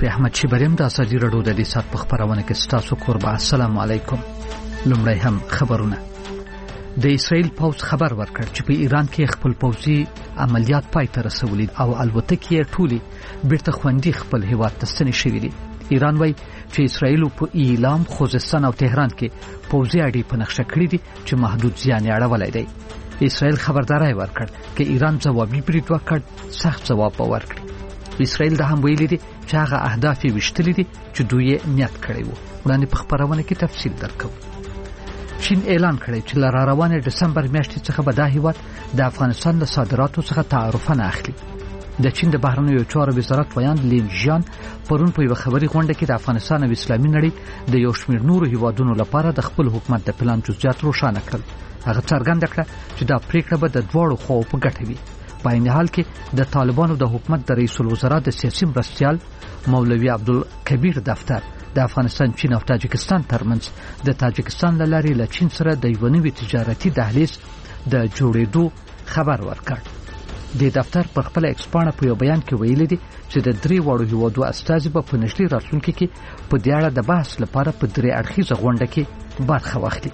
لطفي احمد شبریم د ازادي رادیو د سات په خبرونه کې ستاسو قربا. السلام علیکم. لومړی هم خبرونه. د اسرائیل پوز خبر ورکړ چې په ایران کې خپل پوزي عملیات پای ته رسولي او الوتکې ټولي بیرته خوندي خپل هیواد ته ستنې شوې دي. ایران وایي چې اسرائیل په اعلام خوزستان او تهران کې پوزي اړې په نقشه کړې دي چې محدود زیان اړولای دی. اسرائیل خبرداري ورکړ چې ایران ځوابي برید وکړ، سخت جواب ورکړ. اسرائیل د هم ویلي دي چې هغه اهداف یې وشتلي دي چې دوی یې نیت کړی وو. وړاندې په خبرونه کې تفصیل درکو. چین اعلان کړی چې له روانې دسمبر میاشتې څخه به دا هیواد د افغانستان له صادراتو څخه تعرفه نه اخلي. د چین د بهرنیو چارو وزارت ویان لین جان پرون په یو خبري غونډه کې د افغانستان او اسلامي نړۍ د یو شمېر نورو هیوادونو لپاره د خپل حکومت د پلان جزئیات روښانه کړل. هغه څرګنده کړه چې دا پریکړه به د دوړو خواو په ګټه وي. په عین حال کې د طالبانو د حکومت د رئیس الوزرا د سیاسي مرستیال مولوي عبدالکبیر دفتر د افغانستان، چین او تاجکستان ترمنځ د تاجکستان له لارې له چین سره د یو نوي تجارتي دهلیز د جوړېدو خبر ورکړ. د دفتر پر خپل ایکسپانه په یو بیان کې ویلي دي چې د درې وړو هیوادو استازي به په نږدې راتلونکي کې په دې اړه د بحث لپاره په درې اړخیزه غونډه کې برخه واخلي.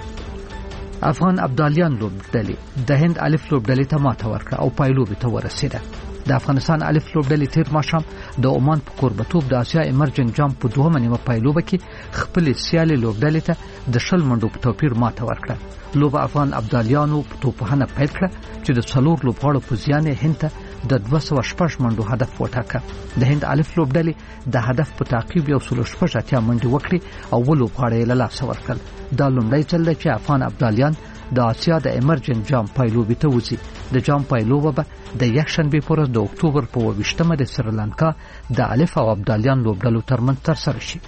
افغان ابدالیان لوبډلې د هند الف لوبډلې ته ماته ورکړه او پایلوبې ته ورسېده. د افغانستان الف لوبډلې تیر ماښام د عمان په کوربتوب د آسیا ایمرجن جام په دوهمه نیمه پایلوبه کې خپل سیالي لوبډلې ته د 0 منډو په توپیر ماته ورکړه. لوبه افغان ابدالیانو په توپخانه پیل کړه چې د 4 لوبغاړو په زیان هند ته د 206 منډو هدف وټاکه. د هند الف لوبډلې د هدف په تعقیب 180 منډې وکړې او ولوبغاړي له لاسه ورکړل. دا لومړی ځل چې افغان ابدالیان د آسیا د ایمرجن جام پایلوبې ته وځي. د جام پایلوبه به د یکشنبه پر ورځ د اکتوبر په 28مه د سریلانکا د الف او ابدالیان لوبډلو ترمنځ ترسره شي.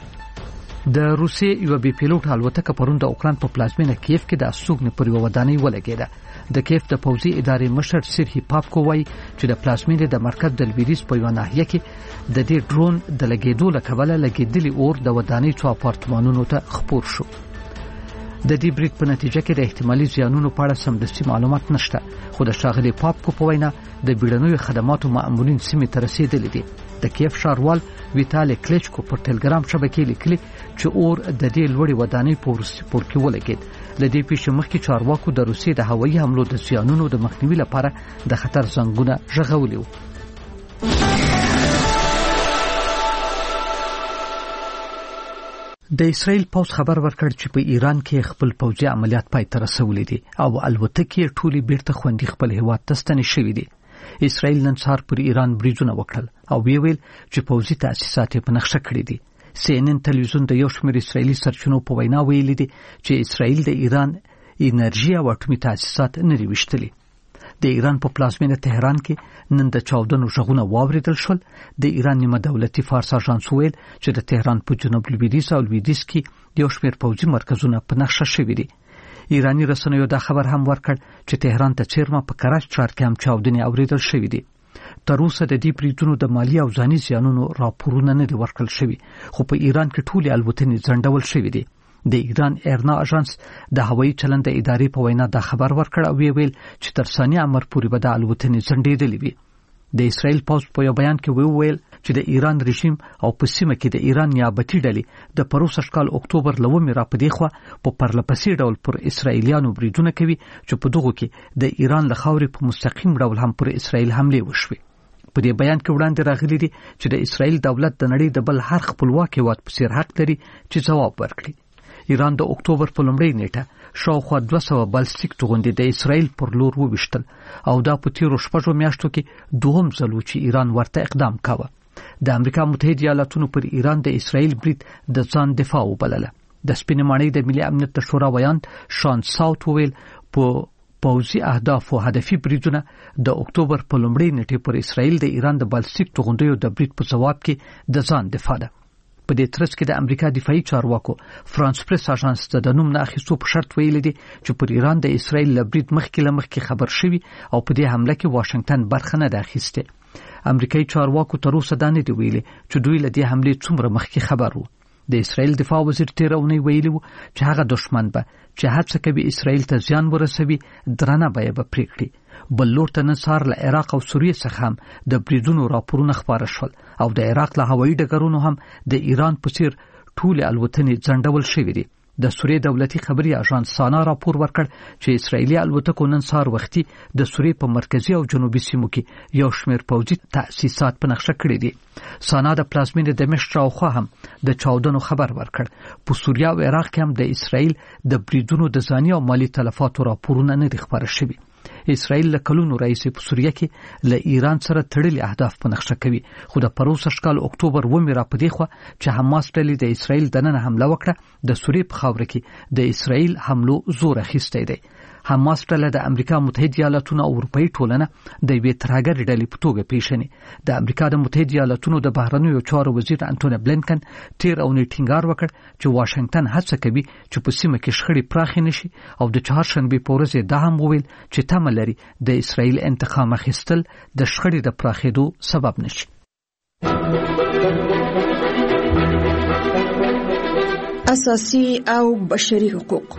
د روسیې یو بي پیلوټ الوتکه پرون د اوکران په پلازمینه کیف کې د استوګنې پر یو ودانۍ ولګېده. د کیف د پوځي ادارې مشر سیرهی پاپکو وایي چې د پلازمینې د مرکز د لویدیځ په یو ناحیه کې د دې ډرون د لګېدو له کبله لګېدلي اور د ودانۍ څو اپارتمانونو ته خپور شو. د دې برید په نتیجه کې د احتمالي زیانونو په اړه سمدستي معلومات نشته، خو د ښاغلي پاپکو په وینا د بیړنیو خدماتو مأمورین سیمې ته رسیدلي دي. د کیف ښاروال ویتالي کلیچکو پر ټلګرام شبکې لیکلي چې اور د دې لوړې ودانۍ په وروستي پوړ کې ولګېد. له دې پیښې مخکې چارواکو د روسیې د هوایي حملو د زیانونو د مخنیوي لپاره د خطر زنګونه غږولي وو. د اسرائیل پوز خبر ورکړ چې په ایران کې خپل پوځي عملیات پای ته رسولي دي او الوتکې ټولي بیرته خوندي خپل هیواد ته ستنې شوې دي. اسرائیل نن سهار پر ایران بریدونه وکړل او ویل چې پوځي تاسیسات په نقشه کړې دي. CNN تلویزیون د یو شمېر اسرائیلي سرچینو په وینا ویلي دي چې اسرائیل د ایران انرژي او اټومي تاسیسات نه لري وشتلي. د ایران په پلازمینه تهران کې نن د چاودنو غږونه واوریدل شول. د ایران نیمه دولتي فارس اژانس ویل چې د تهران په جنوب لویدیځ او لویدیځ کې یو شمېر پوځي مرکزونه په نقشه شوي دي. ایرانی رسنیو دا خبر هم ورکړ چې تهران ته چیرمه په کراچ ښار کې هم چاودنې اوریدل شوې دي. تر اوسه د دې بریدونو د مالی او ځاني زیانونو راپورونه نه دي ورکړل شوي، خو په ایران کې ټولې الوتنې ځنډول شوې دي. د ایران ایرنا اژانس د هوایي چلند ادارې په وینا دا خبر ورکړ او ویل چې تر ثانیه امر پورې به د الوتنې ځنډېدلې وي. د اسرائیل پوز په یو بیان کې ویل چې د ایران رژیم او په سیمه کې د ایران نیابتي ډلې د پروسه کال اکتوبر لومې را پدې خو په پرلپسې ډول پر اسرائیلیانو بریدونه کوي چې په دغه کې د ایران له خاورې په مستقیم ډول هم پر اسرائیل حمله وشوي. په دې بیان کې وړاندې راغلي دي چې د اسرائیل دولت د نړۍ د بل هر خپلواک هیواد په څیر حق لري چې ځواب ورکړي. ایران د اکتوبر په لومړۍ نیټه شاوخوا 200 بالستیک توغندې د اسرائیل پر لور وویشتل او دا په تیرو 6 میاشتو کې دوهم ځل و چې ایران ورته اقدام کاوه. د امریکا متحده ایالاتونو پر ایران د اسرائیل برید د ځان دفاع وبلله. د سپینې ماڼۍ د ملي امنیت د شورا ویان شان ساوت ویل په پوځي اهداف او هدفي بریدونه د اکتوبر په لومړۍ نیټه پر اسرائیل د ایران د بالستیک توغندیو د برید په جواب کې د ځان دفاع ده. په دې ترڅ کې د امریکا دفاعي چارواکو فرانس پریس اژانس ته د نوم نه اخیستو په شرط ویلي دي چې پر ایران د اسرائیل له برید مخکې خبر شوی او په دې حمله کې واشنگټن برخه نه ده اخیسته. امریکایي چارواکو تر اوسه دا نه دی ویلي چې دوی له دې حملې څومره مخکې خبر وو. د اسرائیل دفاع وزیر تیرونی ویلي وو چې هغه دښمن به چې هڅه کوي اسرائیل ته زیان ورسوي درنه به پریکړي. بل لور ته نن سهار له عراق او سوریې څخه هم د بریدونو راپورونه خپاره شول او د عراق له هوایي ډګرونو هم د ایران په څیر ټول الوتنې ځنډول شوې دي. د سوریې دولتي خبري اژانس سانا راپور ورکړ چې اسرایلی الوتکو نن سهار وختي د سوریې په مرکزی او جنوبي سیمو کې یو شمېر پوځي تأسیسات په نقشه کړي دي. سانا د پلازمینې دمشق راوخوا هم د چاودنو خبر ورکړ. په سوریه او عراق کې هم د اسرایل د بریدونو د ځاني او مالی تلفاتو راپورونه نه دي خبر شوي. اسرائیل له کلونو راهیسې په سوریه کې له ایران سره تړلي اهداف په نقشه کوي، خو د پروسه کال اکتوبر 9 را پدې خو چې حماس ډلې د اسرائیل دننه حمله وکړه د سوریې په خاوره کې د اسرائیل حملو زور اخیستی دی. حماس ډله د امریکا متحده ایالاتونو او اروپאי ټولنه د یوې ترهګرې ډلې په توګه پیژني. د امریکا د متحده ایالاتونو د بهرنیو چارو وزیر انټونی بلینکن تیر اونۍ ټینګار وکړ چې واشنگټن هڅه کوي چې په سیمه کې شخړې پراخې نشي او د چهارشنبه په ورځ دا هم وویل چې تمه لري د اسرائیل انتقام اخیستل د شخړې د پراخېدو سبب نشي. اساسي او بشري حقوق.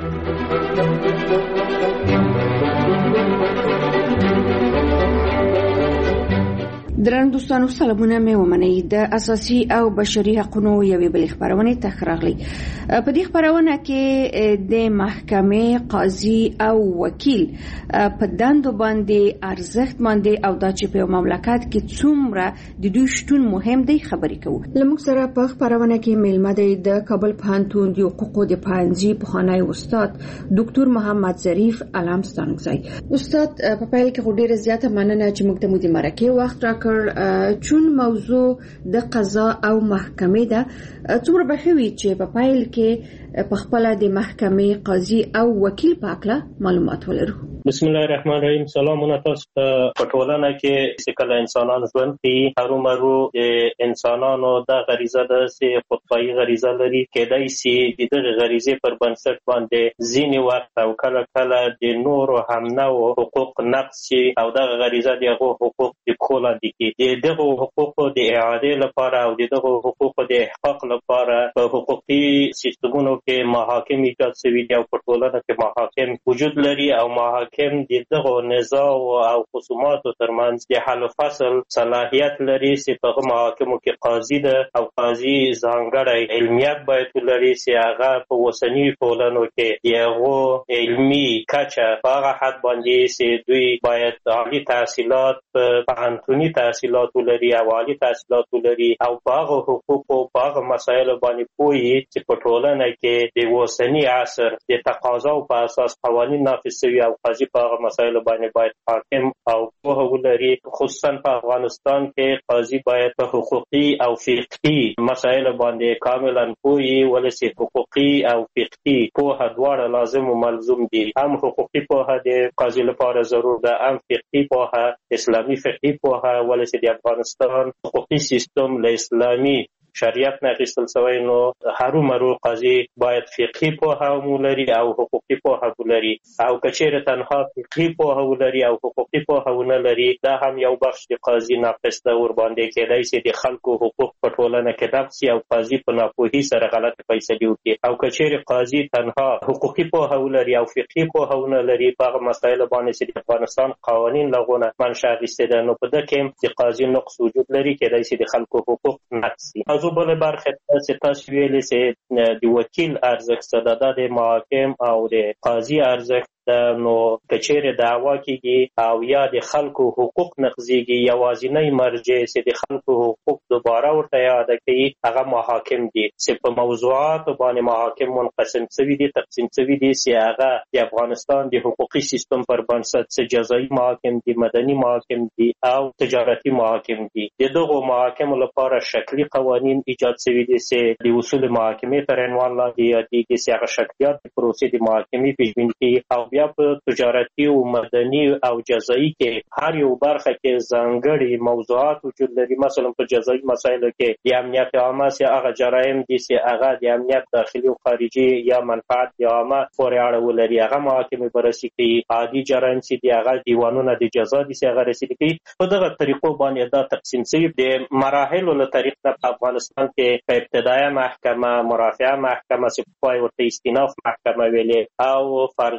درنو دوستانو سلامونه مې ومنئ. د اساسي او بشري حقوقو یوې بلې خبرونه ته راغلی. په دې خبرونه کې د محکمې قاضي او وکیل په دندو باندې ارزښت باندې او دا چې په مملکت کې څومره د دوی شتون مهم دی خبرې کوو. لموږ سره په خبرونه کې میلمه دی د کابل پوهنتون د حقوقو د پوهنځي پخوانی استاد ډاکټر محمد ظریف علام ستانکزی. استاد په پیل کې ډیره زیاته مننه چې موږ ته مو د مرکه وخت راکړ. چون موضوع د قضا او محکمې ده، څومره بخوي چې په پایل کې په خپل د محکمې قاضي او وکیل په اړه معلومات ولرو. بسم الله الرحمن الرحیم. سلامونه تاسو ته. په ټولنه کې چې کله انسانان ژوند کوي هرومرو انسانانو د غریزه د خودپایي غریزه لري، کېدای شي د دغه غریزې پر بنسټ باندې ځینې وخت او کله کله د نورو همنوعو حقوق نقض شي او دغه غریزه دغه حقوق د پښو لاندې کړي. دغه حقوقو د اعادې لپاره او دغه حقوقو د احقاق لپاره په حقوقي سیستمونو کې محاکم ایجاد شوي دي او په ټولنه کې محاکم وجود لري او محاکم دغه نزاع او خصوماتو ترمنځ د حل فصل صلاحیت لري چې په محاکمو کې قاضي ده او قاضي ځانګړی علمیت باید ولري چې هغه په اوسني ټولنو کې یو علمي کچه په هغه حد باندې چې دوی باید عالی تحصیلات پوهنتوني تحصیلات ولري او عالی تحصیلات ولري او په هغه حقوقو په هغه مسایلو باندې پوهي چې په ټولنه کې د اوسني عصر د تقاضاو په اساس قوانین نافذ شوي او قاضي په هغه مسایلو باندې باید حاکم او پوهه ولري. خصوصا په افغانستان کې قاضي باید په حقوقي او فقهي مسایلو باندې کاملا پوهي ولسي. حقوقي او فقهي پوهه دواړه لازم او ملزوم دي. هم حقوقي پوهه د قاضي لپاره ضرور ده، هم فقهي پوهه اسلامي فقهي پوهه ولسي. د افغانستان حقوقي سیستم له اسلامي شریعت نه اخیستل شوی، نو هرومرو قاضي باید فقهي پوهه ولري او حقوقي پوهه ولري. او کچېره تنها فقهي پوهه ولري او حقوقي پوهه ونه لري، دا هم یو بخش د قاضي ناقص ده. ور باندې کېدای شي د خلکو حقوق په ټولنه کې نقض شي او قاضي په ناپوهي سره غلطه فیصلې وکړي. او کچېره قاضي تنها حقوقي پوهه ولري او فقهي پوهه ونه لري په هغه مسایلو باندې چې د افغانستان قوانین لغونه منشأ اخیستي ده، نو په دې کې د قاضي نقص وجود لري، کېدای شي د خلکو حقوق نقض شي. بل برخه چې تاسو ویلې چې د وکیل ارزښت د محاکم او د قاضي ارزښت نو کچېره دعوا کیږي او یا د خلکو حقوق نقضيږي، یوازینی مرجع چې د خلکو حقوق دوباره ورته یاد کوي هغه محاکم دي. چې په موضوعات باندې محاکم منقسم شوي دي، تقسیم شوي دي، چې هغه د افغانستان د حقوقي سیستم پر بنسټ چې جزایي محاکم دي، مدني محاکم دي او تجارتي محاکم دي. دغه محاکم لپاره شکلي قوانین ایجاد شوي دي چې د اصول محاکمې تر عنوان لاندې یادېږي، چې هغه شکلیات د پروسې د محاکمې پیژبیني کوي. او بیا په تجارتي او مدني او جزایي کې هر یو برخه کې ځانګړي موضوعات وجود لري. مثلا په جزایي مسایلو کې د امنیت عامه چې هغه جرایم دي چې هغه د امنیت داخلي او خارجي یا منفعت عامه پورې اړه ولري، هغه محاکمې بررسي کوي. عادي جرایم چې د هغه دیوانونه د جزا دي چې هغه رسیدي کوي. په دغه طریقو باندې دا تقسیم شوی د مراحلو له طریق په افغانستان کې په ابتدایي محکمه، مرافعه محکمه، چې په ورته استیناف محکمه ویلې او فرجام یا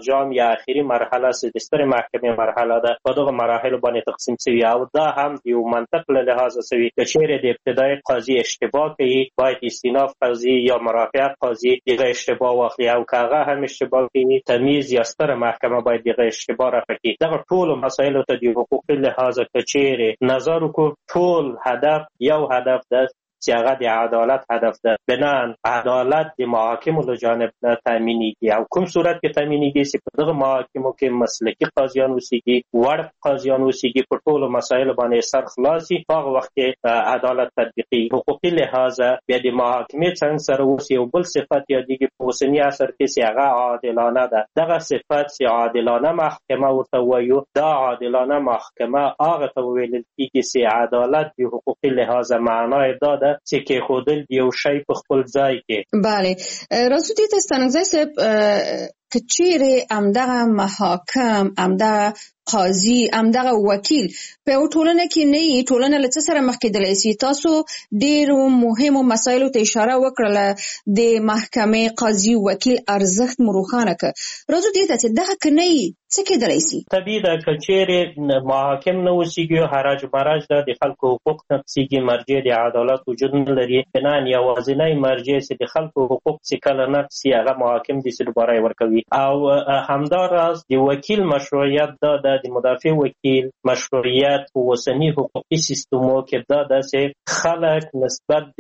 یا اخري مرحله د سترې محکمې مرحله ده په دغه مراحلو باندې تقسیم شوي او دا هم یو منطق له لحاظه شوي که چیرې د ابتدایي قاضي اشتباه کوي باید استیناف قاضي یا مرافعه قاضي دغه اشتباه واخلي او که هغه هم اشتباه کوي تمیز یا ستره محکمه باید دغه اشتباه رفع کړي. دغه ټولو مسایلو ته د حقوقي لحاظه که چیرې نظر وکړو ټول هدف یو هدف ده چې هغه د عدالت هدف ده. بنان عدالت د محاکمو له جانب نه تامینېږي او کوم صورت کې تامینېږي چې په دغه محاکمو کې مسلکي قاضیان اوسېږي وړ قاضیان اوسېږي په ټولو مسایلو باندې سر خلاص وي په هغه وخت کې عدالت تطبیقېږي. حقوقي لحاظه بیا د محاکمې څنګ سره اوس یو بل صفت یادېږي په اوسني عصر کې چې هغه عادلانه ده. دغه صفت چې عادلانه محکمه ورته وایو دا عادلانه محکمه هغه ته ویل کېږي چې عدالت د حقوقي لحاظه معنای دا ده چې کې خودل یو شی په خپل ځای کې. بله راځو دې ته ستانګزی صاحب که چیرې همدغه محاکم همدغه قاضي همدغه وکیل په ټولنه کې نه وي ټولنه له څه سره مخ کېدلی سي؟ تاسو ډېرو مهمو مسایلو ته اشاره وکړله د محکمې قاضي وکیل ارزښت مو روښانه کړ. راځو دې ته چې دغه که نه وي څه کېدلی سي؟ طبیعي ده که چیرې محاکم نه اوسېږي حرج مرج ده د خلکو حقوق نقضېږي مرجع د عدالت وجود نه لري بنان یوازینی مرجع چې د خلکو حقوق چې کله نقض سي هغه محاکم دي چې دوباره یې ورکوي او همداراز د وکیل مشروعیت دا ده د مدافع وکیل مشروعیت په اوسني حقوقي سیستمو کې دا ده چې خلک نسبت د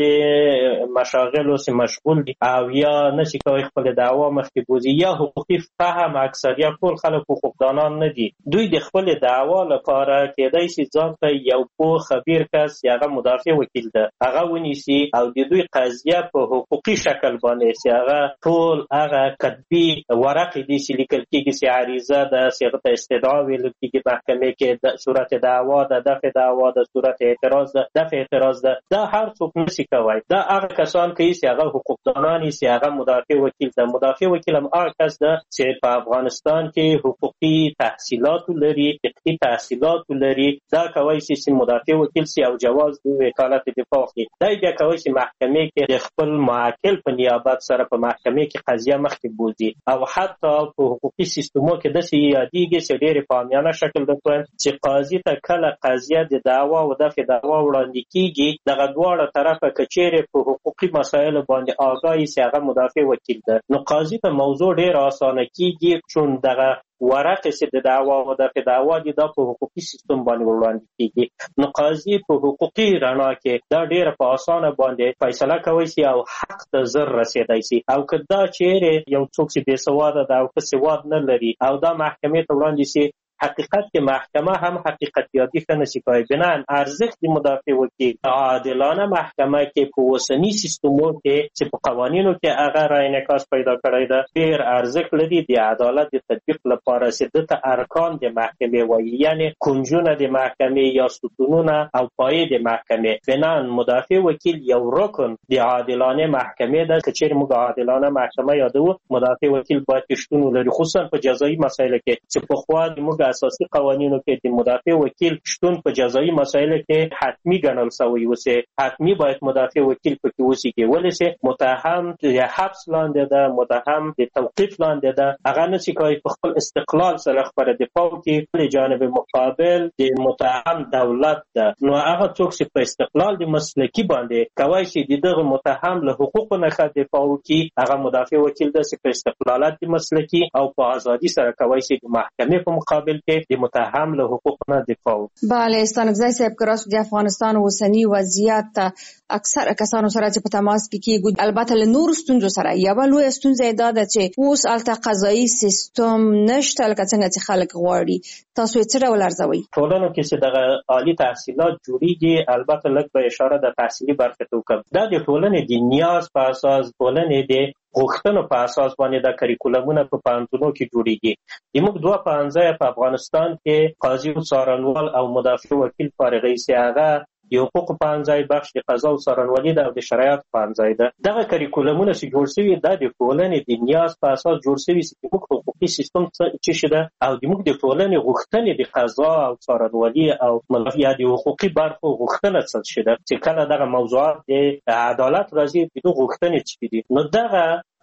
مشاغلو سره مشغول دي او یا نشي کوي خپل دعوا مخکې بوزي یا حقوقي فهم اکثریت ټول خلک حقوقدانان نه دي. دوی د خپل دعوا لپاره کېدای شي ځان ته یو پوه خبیر کس هغه مدافع وکیل ده هغه ونیسي او د دوی قضیه په حقوقي شکل باندې چې هغه ټول هغه کتبي ورقې دي چې لیکل کېږي چې عریضه ده صيغه استدعا ویل کېږي محکمې کې د صورت دعوا ده دفع دعوا ده صورت اعتراض ده دفع اعتراض ده دا هر څوک نشي کوي. دا هغه کسان کوي چې هغه حقوقدانان چې هغه مدافع وکیل ده. مدافع وکیل هم هغه کس ده چې په افغانستان کې حقوقي تحصیلات لري فقهي تحصیلات لري دا کوي چې مدافع وکیل سي او جواز د وکالت دفاع کوي. دا بیا کوي چې محکمې کې د خپل معاکل په نیابت سره په محکمې کې قضیه مخکې بوزي او حتی په حقوقي سیستمو کې د سیادیږي چې ډېر په عامیانه شکل د چې قاضي ته کله قضیه د دعوا او دفع دعوا وړاندې کیږي دغه دواړه طرفه کچېره په حقوقي مسایلو باندې آگاهي چې هغه مدافع وکیل ده نو قاضي ته موضوع ډېر اسانه کیږي چون دغه ورقه چې د دعوا او د دعوا د په حقوقي سیستم باندې وړاندې کیږي نو قاضي په حقوقي رڼا کې دا ډېر په اسانه باندې فیصله کوي سي او حق ته زر رسیدای سي او کدا چیرې یو څوک چې بې سواده ده او څه سواد نه لري او دا محکمې ته وړاندې سي حقیقت کې محکمه هم حقیقت یادی کنه شي کوي بنان ارزښت د مدافع وکیل عادلانه محکمه کې په اوسني سیستمو کې چې په قوانینو کې هغه راینکاس پیدا کړی ده ډېر ارزښت لري د عدالت د تطبیق لپاره چې د ارکان د محکمې وایي یعنی کنجونه د محکمې یا ستونونه او پایې د محکمې بنان مدافع وکیل یو رکن د عادلانه محکمې ده چې موږ عادلانه محکمه یادو مدافع وکیل باید شتون لري خصوصا په جزایي مسایلو کې چې په خوا موږ اساسي قوانینو کې د مدافع وکیل شتون په جزایي مسایلو کې حتمی ګڼل شوی وسه حتمی باید مدافع وکیل پکې وسیږي ولې متهم د حبس لاندې ده متهم د توقیف لاندې ده هغه نشي کوي په خپل استقلال سره خبره دفاع کوي په جانب مقابل د متهم دولت ده نو هغه څوک چې په استقلال د مسلکی باندې کوي چې دغه متهم له حقوقو نه دفاع کوي هغه مدافع وکیل ده چې په استقلالات د مسلکی او په ازادي سره کوي چې د محکمې په مقابل کې د متهم له حقوق نه دفاع. بله ستانګزی صاحب کراس د افغانستان اوسنی وضعیت اکثر کسانو سره چې په تماس کې کیږي البته له نور ستونزو سره یو لوی ستونزه دا ده چې اوس الته قضایي سیستم نشته لکه څنګه چې خلک غواړي تاسو یې څه ډول ارزوي؟ ټولنو کې چې دغه عالی تحصیلات جوړیږي البته لږ به اشاره د تحصیلي برخې ته وکړم دا د ټولنې د نیاز په اساس ټولنې د غوښتنو په اساس باندې د کریکولمونو په پوهنتونونو کې جوړیږي. موږ دوه پوهنځي په افغانستان کې قاضي او څارنوال او مدافع وکیل فارغي سي هغه د حقوق پوهنځی بخش د قضا او څارنوالي او د شرایط پوهنځی ده. دغه کریکولمونه چې جوړ شوي دا د ټولنې د نیاز په اساس جوړ شوي چې موږ حقوقي سیستم څه شي ده او د موږ د ټولنې غوښتنې د قضا او څارنوالي او ملفیا د حقوقي برخو غوښتنه څه شي ده چې کله دغه موضوعات د عدالت راځي د غوښتنې څه دي نو دغه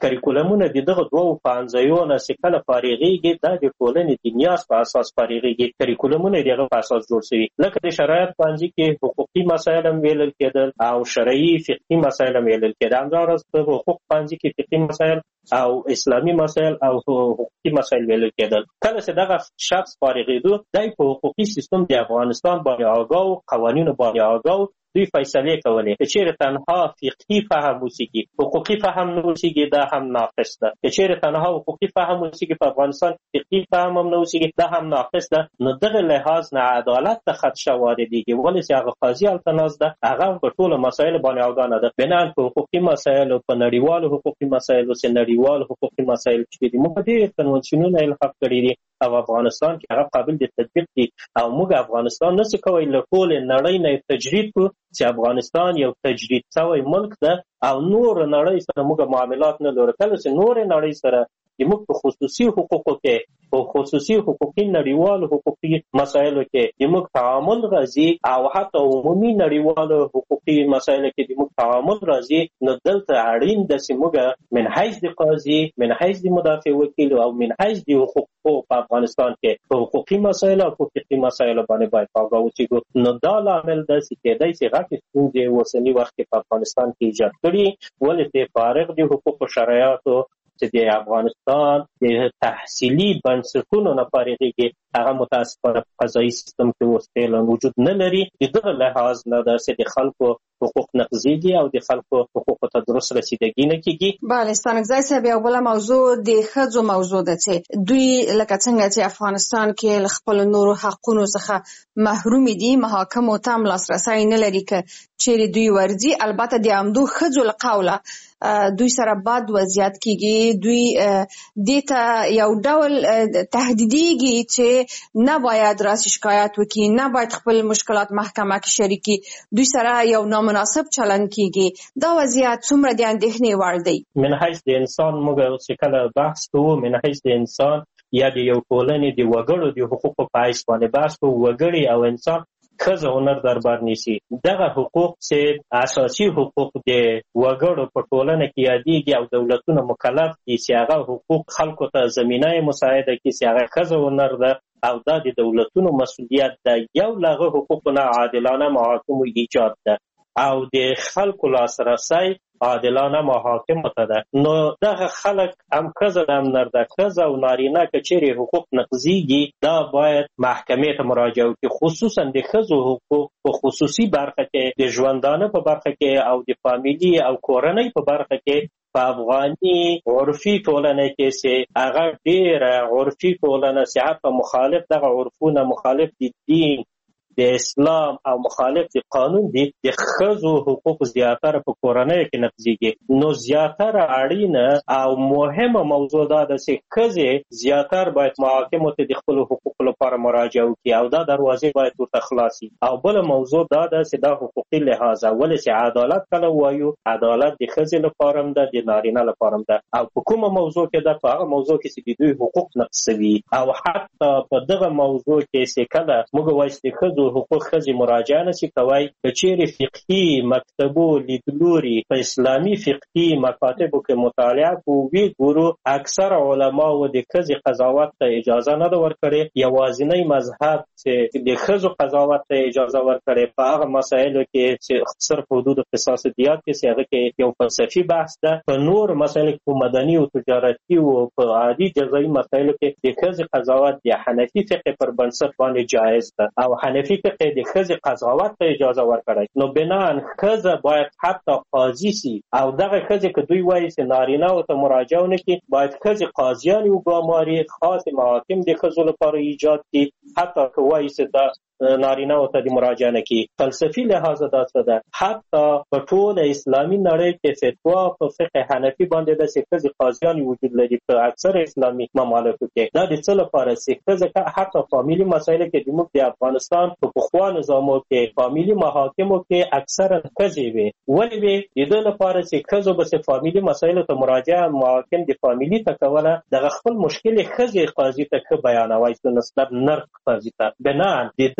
کریکولمونه د دغه دوو پوهنځیو نه چې کله فارغېږي دا د ټولنې د نیاز په اساس فارغېږي. کریکولمونه د هغه په اساس جوړ شوي، لکه د شرایط پوهنځي کې حقوقي مسایل هم ویلل کېدل او شرعي فقهي مسایل هم ویلل کېدل. همداراز په حقوق پوهنځي کې فقهي مسایل او اسلامي مسایل او حقوقي مسایل ویلل کېدل. کله چې دغه شخص فارغېدو دی په حقوقي سیستم د افغانستان باندې آګاه و، قوانینو باندې آګاه و، دوی فیصلې کولې که چیرې تنها فقهي فهم وسیږي، حقوقي فهم نه وسیږي، دا هم ناقص ده. که چیرې تنها حقوقي فهم وسیږي په افغانستان، فقهي فهم هم نه وسیږي، دا هم ناقص ده. نو دغه لحاظ نه عدالت ته خدشه واردېږي، ولې چې هغه قاضي هلته ناست ده، هغه په ټولو مسایلو باندې آګاه نه ده. بناً په حقوقي مسایلو، په نړیوالو حقوقي مسایلو چې نړیوال حقوقي مسایل چې دي موږ ډېر کنونسیونونه الحاق کړي دي او افغانستان کې هغه قابل د تطبیق دي او موږ افغانستان نشو کولی له ټولې نړۍ نه تجرید کړو چې افغانستان یو تجرید شوی ملک ده او نور نړۍ سره موږ معاملات نه لرو. کله چې نور نړۍ سره موږ په خصوصي حقوقو کې، په خصوصي حقوقي نړیوالو حقوقي مسایلو کې موږ تعامل راځي او حتی عمومي نړیوالو حقوقي مسایلو کې موږ تعامل راځي، نو دلته اړین ده چې موږ من حیث د قاضي، من حیث د مدافع وکیل او من حیث د حقوقو په افغانستان کې په حقوقي مسایلو او حقوقي مسایلو باندې باید آګاه اوسېږو. نو دا لامل ده چې کېدای شي غټې ستونزې اوسني وخت کې په افغانستان کې ایجاد کړي، ولې چې فارغ د حقوقو شرایطو چې د افغانستان د تحصیلي بنسټونو نه فارغېږي، هغه متاسفانه په قضایي سیستم کې اوس فعلا وجود نه لري. د دغه لحاظ نه ده چې د خلکو حقوق نقضېږي او د خلکو حقوقو ته درست رسیدګي نه کېږي. بله ستانکزی صاحب، یو بله موضوع د ښځو موضوع ده چې دوی لکه څنګه چې افغانستان کې له خپلو نورو حقونو څخه محرومې دي، محاکمو ته هم لاسرسی نه لري که چیرې دوی ورځي. البته د همدو ښځو له قوله دوی سره بد وضعیت کېږي، دوی دې ته یو ډول تهدیدېږي چې نه باید راسي شکایت وکړي، نه باید خپل مشکلات محکمه کې شریکي، دوی سره یو نامناسب چلند کېږي. دا وضعیت څومره د اندېښنې وړ دی؟ من حیث د انسان موږ چې کله بحث کوو، من حیث د انسان یا د یو ټولنې د وګړو د حقوقو په حیث باندې بحث کوو، وګړي او انسان ښځه هنر دربار نیسي. دغه حقوق چې اساسي حقوق د وګړو په ټولنه کې یادېږي او دولتونه مکلف دي چې هغه حقوق خلکو ته زمینه مساعده کړي چې هغه ښځه هنر ده او دا د دولتونو مسؤلیت ده. یو له هغه حقوقو نه عادلانه محاکمو ایجاد ده او د خلکو لاسرسی عادلانه محاکمو ته ده. نو دغه خلک هم ښځه هم نر ده، ښځه او نارینه که چیرې حقوق نقضېږي دا باید محکمې ته مراجعه وکړي، خصوصا د ښځو حقوق په خصوصي برخه کې، د ژوندانه په برخه کې او د فامیلي او کورنۍ په برخه کې په افغاني عرفي ټولنه کې چې هغه ډېره عرفي ټولنه چې حتی مخالف دغه عرفونه، مخالف د دین، د اسلام او مخالف د قانون دي، د ښځو حقوق زیاتره په کورنیو کې نقضېږي. نو زیاتره اړینه او مهمه موضوع دا ده چې ښځې زیاتر باید محاکمو ته د خپلو حقوقو لپاره مراجعه وکړي او دا دروازې باید ورته خلاصي. او بله موضوع دا ده چې دا حقوقي لحاظه، ولې چې عدالت کله وایو، عدالت د ښځې لپاره هم ده، د نارینه لپاره هم ده. او په کومه موضوع کې ده؟ په هغه موضوع کې چې د دوی حقوق نقض شوي. او حتی په دغه موضوع کې چې کله موږ وایو چې ښځو حقوق ښځې مراجعه نشي کوای، که چیرې فقهي مکتبو لیدلوري په اسلامي فقهي مکاتبو کې مطالعه کوو، وی ګورو اکثر علماو د ښځې قضاوت ته اجازه نه ده ورکړې. یوازینی مذهب چې د ښځو قضاوت ته اجازه ورکړې په هغه مسایلو کې چې صرف حدود قصاص دیات کې چې هغه کې یو فلسفي بحث ده. په نور مسایلو کې مدني او تجارتي او په عادي جزایي مسایلو کې د ښځې قضاوت د حنفي فقه پر بنسټ باندې جایز ده او حنفي فقه د ښځې قضاوت ته اجازه ورکړی. نو بناً ښځه باید حتی قاضي سي او دغه ښځې که دوی وایي چې نارینه‌و ته مراجعه ونه کړي، باید ښځې قاضیانې وګماري، خاص محاکم د ښځو لپاره ایجاد کړي، حتی که وایي چې دا نارینه‌و ته د مراجعه نه کړي. فلسفي لحاظه دا څه ده؟ حتی په ټوله اسلامي نړۍ کې فتوا په فقه حنفي باندې ده چې ښځې قاضیانې وجود لري په اکثر اسلامي ممالکو کې. دا د څه لپاره چې ښځه حتی فامیلي مسایلو کې زموږ د افغانستان په پخوا نظامو کې فامیلي محاکمو کې اکثرا ښځې وې. ولې وې؟ د دې لپاره چې ښځو به فامیلي مسایلو ته مراجعه محاکم د فامیلي ته کوله، دغه خپل مشکل ښځې قاضي ته ښه بیانوای، نسبت نر قاضي ته. بناً د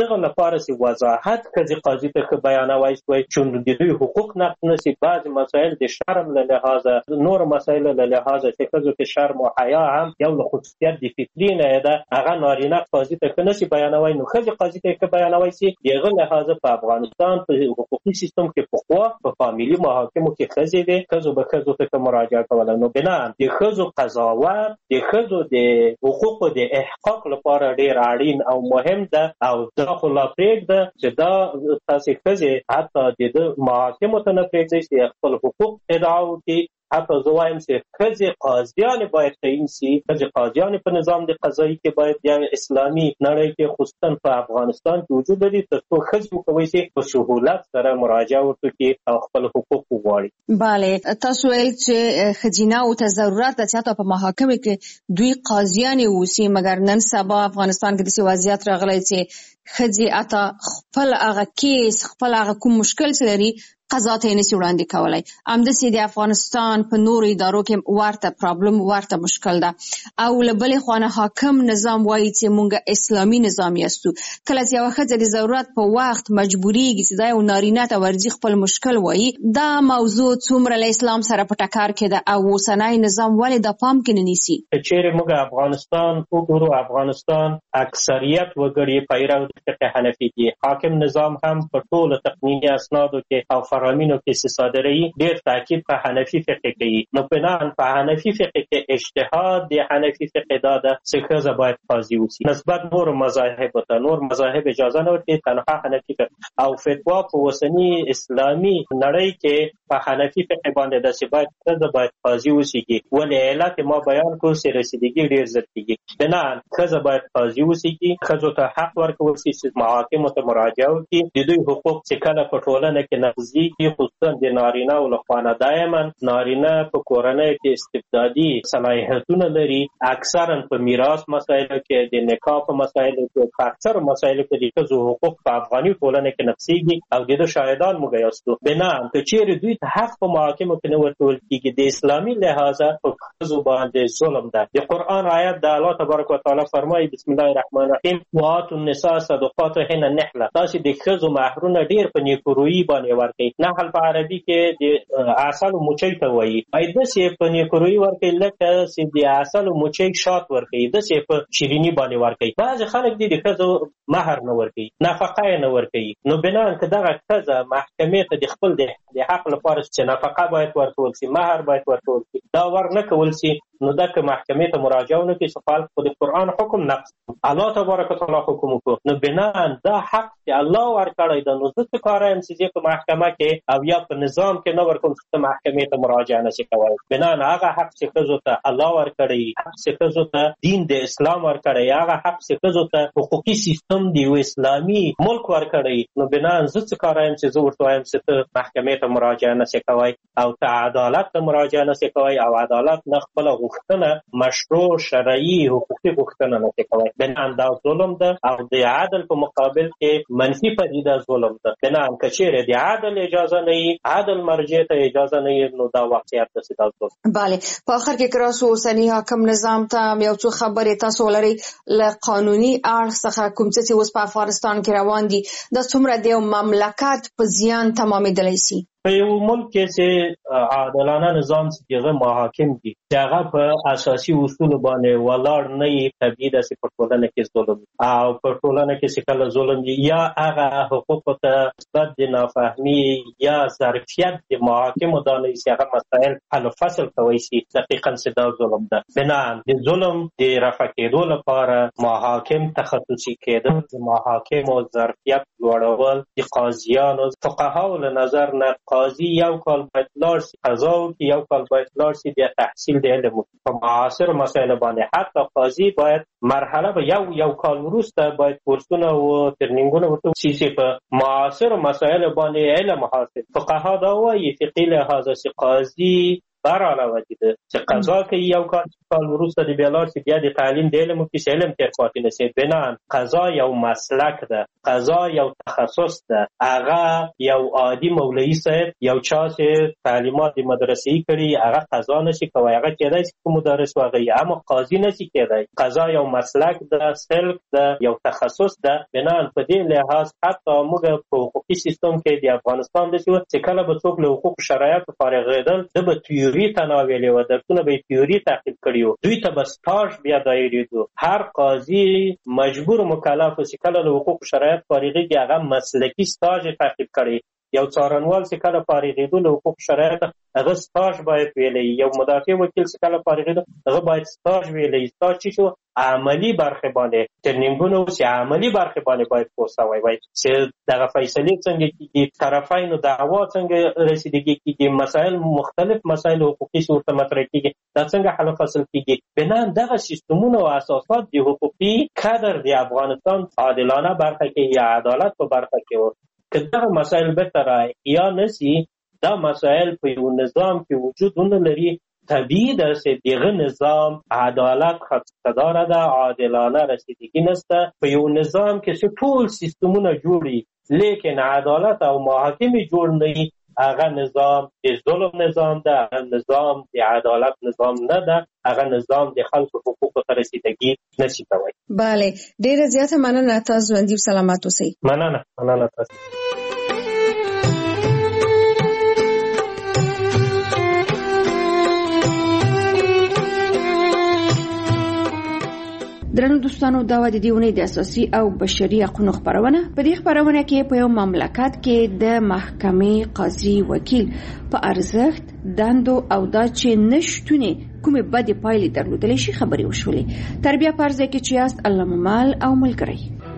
دغه لپاره سي وضاحت کزي قاضي ته بیانوي چې د دوی حقوق نقض نشي. بعض مسائل د شرم له لحاظه، نور مسائل له لحاظه چې ښځو کې شرم او حیا هم یو له خصوصیت د فطري نه ده، هغه نارینه قاضي ته نشي بیانوي. نو ښځې قاضي ته بیانوي سي دغه لحاظه په افغانستان په حقوقي سیستم کې پخوا په فامیلي محاکمو کې ښځې دي، ښځو به ښځو ته مراجعه کوله. نو بنا د ښځو قضاوت د ښځو د حقوقو د احقاق لپاره ډیر اړین او مهم ده. او دا خو لا پرېږده چې دا تاسې ښځې حتی د محاکمو ته نه پرېږدئ چې خپل حقوق ادعا وکړي. حتی زه وایم چې ښځې قاضیانې باید تعین سي. ښځې قاضیانې په نظام د قضایي کې باید یا اسلامي نړۍ کې خصوصا په افغانستان کې وجود لري، تر څو ښځې وکولی سي په سهولت سره مراجعه وکړي او خپل حقوق وغواړي. بله، تاسو ویل چې ښځینه‌و ته ضرورت ده چې حتی په محاکمو کې دوی قاضیانې اوسي، مګر نن سبا افغانستان کې داسې وضعیت راغلی چې ښځې حتی خپل هغه کیس، خپل هغه کوم مشکل چې لري قضا ته یې نشي وړاندې کولی. همداسې د افغانستان په نورو ادارو کې ورته پرابلم، ورته مشکل ده. او له بلې خوا نه حاکم نظام وایي چې مونږ اسلامي نظام یاستو. کله چې یوه ښځه د ضرورت په وخت مجبوریږي چې دا یو نارینه ته ورځي خپل مشکل وایي، دا موضوع څومره له اسلام سره په ټکر کې ده او اوسنی نظام ولې د پام کې نه نیسي؟ چیرې موږ افغانستان وګورو، افغانستان اکثریت وګړي پیرو د فقه حنفي دي. حاکم نظام هم په ټولو تقنیني اسنادو کې او فرامینو کې چې صادروي ډېر تاکید په حنفي فقه کوي. نو بناً په حنفي فقه کې اجتهاد د حنفي فقه دا ده چې ښځه باید قاضي اوسي نسبت نور مذاهب ته. نور مذاهب اجازه نه ورکوي، تنها حنفي فقه او فتوا په اوسني اسلامي نړۍ کې په حنفي فقه باندې ده چې باید ښځه باید قاضي اوسیږي. ولې علت ما بیان کړو چې رسیدګي ډېر زر کېږي. بناً ښځه باید قاضي اوسیږي، ښځو ته حق ورکول شي چې محاکمو ته مراجعه وکړي. د دوی حقوق چې کله په ټولنه کې نقضي خصوصا د نارینه او لخوا نه دایما نارینه په کورنۍ کې استبدادي صلاحیتونه لري. اکثرا په میراث مسایلو کې، د نکاح په مسایلو کې، په اکثر مسایلو کې د ښځو حقوق په افغاني ټولنه کې نقضيږي او د شاهدان موږ یاستو. بنا که چیرې دوی ته حق په محاکمو کې نه ورکول کېږي، د اسلامي لحاظه په ښځو باندې ظلم ده. د قرآن آیت د الله تبارک وتعالی فرمایي بسم الله الرحمن الرحیم وآتوا النساء صدقاتهن نحله. تاسو د ښځو مهرونه ډیر په نیکورویي باندې ورکړئ. نحل په عربي کې د عسل مچۍ ته وایي. داسې په نیکورویي ورکړئ لکه چې د عسل مچۍ شات ورکړئ، داسې په شیریني باندې ورکړئ. بعضې خلک دي د ښځو مهر نه ورکوي، نفقه یې نه ورکوي. نو بنا که دغه ښځه محکمې ته د خپل د حق لپاره چې نفقه باید ورکول شي، مهر باید ورکول شي، دا ور نه کول شي، نو دا که محکمې ته مراجعه ونه کړي چې خلک خو د قرآن حکم نقض، الله تبارک وتعالی حکم وکړو، نو بنا دا حق چې الله ورکړی ده، نو زه څه کار یم چې په محکمه کې او یا په نظام کې نه ورکوم چې محکمې ته مراجعه نشي کولی. بنا هغه حق چې ښځو ته الله ورکړی، حق چې ښځو ته دین د اسلام ورکړی، هغه حق چې ښځو ته حقوقي سیستم د یو اسلامي ملک ورکړی، نو بنا زه څه کار یم چې زه ورته وایم چې ته محکمې ته مراجعه نشي کولی او ته عدالت ته مراجعه نشي کولی او عدالت نه خپله غوښتنه مشروع شرعي حقوقي غوښتنه نشي کولی. بنا دا ظلم ده او د عدل په مقابل کې منفي پدیده ظلم ده. بنا که چیرې د عدل اجازه نه وي، عدل مرجع ته اجازه نه وي، نو دا واقعیت ده چې دا ظلم. بله، په آخر کې کراسو اوسني حاکم نظام ته یو څو خبرې تاسو ولرئ له قانوني اړخ څخه کوم څه چې اوس په افغانستان کې روان دي، دا څومره د یو مملکت په زیان تمامېدلی شي؟ په یو ملک کې چې عادلانه نظام چې هغه محاکم دي چې هغه په اساسي اصولو باندې ولاړ نه وي، طبیعي ده چې په ټولنه کې ظلم او په ټولنه کې چې کله ظلم وي یا هغه حقوقو ته نسبت د نافهمي یا ظرفیت د محاکمو دا نه وي چې هغه مسایل حل و فصل کولی شي، دقیقا چې دا ظلم ده. بنا د ظلم د رفع کېدو لپاره محاکم تخصصي کېدل، د محاکمو ظرفیت لوړول، د قاضیانو فقهاو له نظر نه قاضي یو کال باید لاړ شي قضا وکړي، یو کال باید لاړ شي بیا تحصیل د علم وکړي. په معاصر مسایلو باندې حتی قاضي باید مرحله به یو کال وروسته باید کورسونه او ترنینګونه ورته وشي چې په معاصر مسایلو باندې علم حاصل. فقها دا وایي فقهي لحاظه چې قاضي برعلاوه دیده چې قضا که یو کال وروسته د بیا لاړ شي بیا د تعلیم د علم کې علم تیر پاتې نشي. بنان قضا یو مسلک ده، قضا یو تخصص ده. هغه یو عادي مولوی صاحب یو چا چې تعلیمات د مدرسې کړي هغه قضا نشي کوي، هغه کېدای شي چې مدرس واغی، اما قاضي نشي کېدای. قضا یو مسلک ده، سلک ده، یو تخصص ده. بنان په دې لحاظ حتی موږ په حقوقي سیستم کې د افغانستان د چې کله به څوک له حقوق شرایطو فارغېدل د به تیوري تناولې و، درسونه به تیوري تعقیب کړي و، دوی ته به سټاژ بیا دایریدو. هر قاضي مجبور مکلف و چې کله له حقوق شرایط فارغېږي هغه مسلکي سټاژ تعقیب کړي. یو څارنوال چې کله فارغېدو له حقوق شرایط هغه سټاژ باید ویلی، یو مدافع وکیل چې کله فارغېدو هغه باید سټاژ ویلی. سټاژ چې شو عملی برخې باندې ټرینینګونه چې عملی برخې باندې باید پوسوي وای چې دغه فیصلې څنګه کیږي، طرفینو دعوا څنګه رسیدګي کیږي، مسائل مختلف مسائل حقوقي صورت مطرح کیږي، دا څنګه حل فصل کیږي. بنان دغه سیستمونه او اساسات د حقوقي قدر د افغانستان عادلانه برخه کې یا عدالت په برخه کې و که دغه مسائل به تر یا نسی دا مسائل په یو نظام کې وجود نه لري. طبیعی ده چې دغه نظام عدالت خدمتدار ده، عادلانه رسیدگی نسته. په یو نظام کې چې ټول سیستمونه جوړي لیکن عدالت او محاکمه جوړ نه، هغه نظام د ظلم نظام ده، هغه نظام د عدالت نظام نه ده، هغه نظام د خلکو حقوقو ته رسیدگی نشي کوي. بله، ډیره زیاته مننه. تاسو ژوندي او سلامات اوسئ. مننه تاسو. درنو دوستانو، دا و د دې ونې د اساسي او بشري حقوقو خبرونه. په دې خبرونه کې په یو مملکت کې د محکمې قاضي وکیل په ارزښت دندو او دا چې نشټونه کومه بدې پایلې درلودلې شي خبرې وشولې. تربیه پرځه کې چې است الله ممال او ملګری.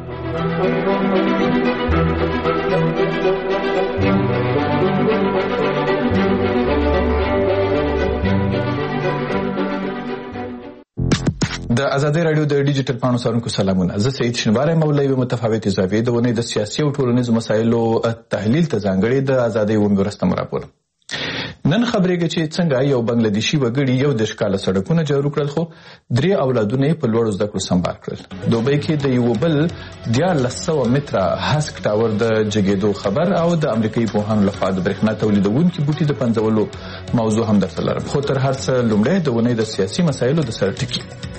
د ازادي رادیو د ډیجیټل پاڼو سرونکو سلامونه. زه سید شنواری مولوی متفاوت اضافي د ونې د سیاسي او ټولنیزو مسایلو تحلیل ته ځانګړي د ازادي ومبرستم راپور. نن خبرېږي چې څنګه یو بنگلاديشي وګړي یو د ښکاله سړکونه جوړ کړل خو 3 اولادونه په لوړ زده کړو سمبال کړل. دوبۍ کې د یو بل 1400 متره هسک ټاور د جګېدو خبر او د امریکایي پوهانو لخوا د برېښنا تولیدونکو بوټي د پنځولو موضوع هم درته لرم. خو تر هر څه لومړی د ونې د سیاسي مسایلو د سر ټکی.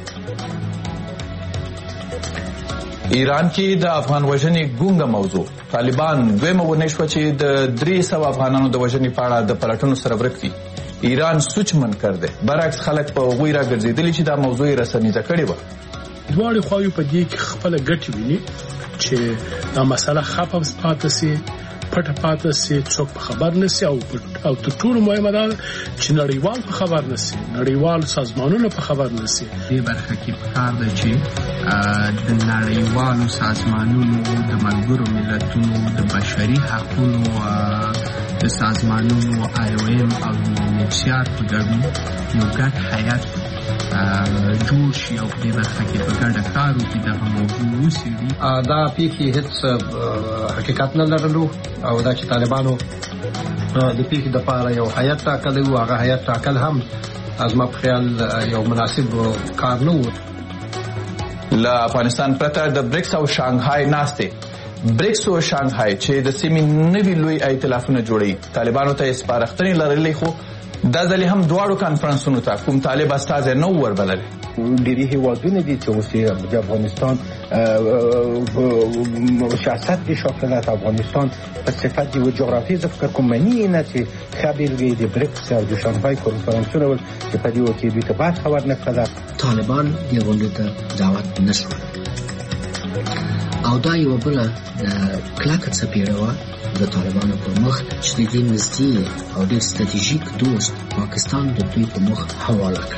ایران کې د افغان وژنې ګونګه موضوع. طالبان دویمه ونې شوه چې د 300 افغانانو د وژنې په اړه د پلټنو سره ورک دي. ایران سوچ منکر دی، برعکس خلک په هغوی راګرځېدلي چې دا موضوع یې رسنیزه کړې وه. دواړې خواوې په دې کې خپله ګټې ویني چې دا مسله خفه پاتې سي، پټه پاتې سي، څوک په خبر نشي او تر ټولو مهمه ده چې نړیوال په خبر نشي، نړیوال سازمانونه په خبر نشي. دې برخه کې پکار ده چې د نړیوالو سازمانونو، د ملګرو ملتونو، د بشري حقوقو د سازمانونو IOM او UNHCR په ګډون یو ګډ هیئت جوړ شي او دې برخه کې په ګډه کار وکړي دغه موضوع وڅېړي. دا پیښې هیڅ حقیقت نه لرلو او دا چې طالبانو د پیښې دپاره یو هیئت ټاکلی و، هغه هیئت ټاکل هم زما په خیال یو مناسب کار نه و. له افغانستان پرته د بریکس او شانګهای ناستې بریکس او شانګهای چې د سیمې نوي لوی ائتلافونه جوړوي طالبانو ته سپارښتنې لرلې خو دا ځلې هم دواړو کانفرنسونو ته کوم طالب استازی نه وربللی. ډېری هیوادونه دي چې اوس د افغانستان سیاست دی شاکلت افغانستان په صفت یو جغرافیایي فکر کوم معنی نه چې خبرګي د بریکس او د شانګهای کنفرانسونه ول چې په دې وخت کې دوی ته بحث خبر نه کړل. طالبان دې غونډې ته دعوت نشو او دا یو بل د کلکه څپېړه د طالبانو په مخ چې د دې نږدې او ډېر ستراتیژیک دوست پاکستان د دوی په مخ حواله کړه.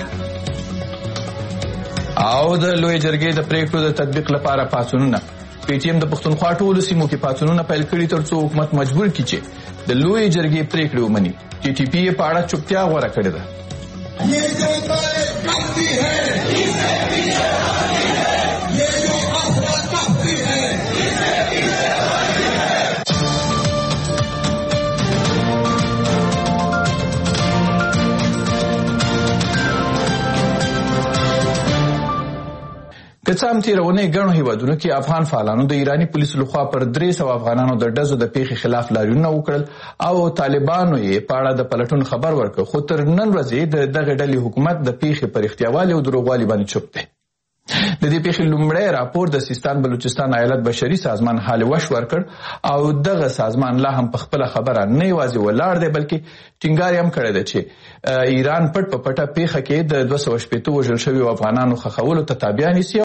او د لوی جرګې د پریکړو د تطبیق لپاره پاڅونونه. PTM د پښتونخوا ټولو سیمو کې پاڅونونه پیل کړي ترڅو حکومت مجبور کړي چې د لوی جرګې پریکړې ومني. TTP په اړه چوپتیا غوره کړې ده. که څه هم تېرونې ګڼو هیوادونو کې افغان فعالانو د ایراني پولیسو لخوا پر 300 افغانانو د ډزو د پیښې خلاف لاریونونه وکړل او طالبانو یې په اړه د پلټون خبر ورکړ، خو تر نن ورځې د دغه ډلې حکومت د پیښې پر احتیاوالي او دروغوالي باندې چوپ دی. د دې پیښې لومړی راپور د سیستان بلوچستان ایالت بشري سازمان حال وش ورکړ او دغه سازمان لا هم په خپل خبره نه یوازې ولاړ دی بلکې ټینګار هم کړی دی چې ایران پټ په پټه پیښه کې د 280 وژل شوي افغانانو ښخولو ته تابع نیسي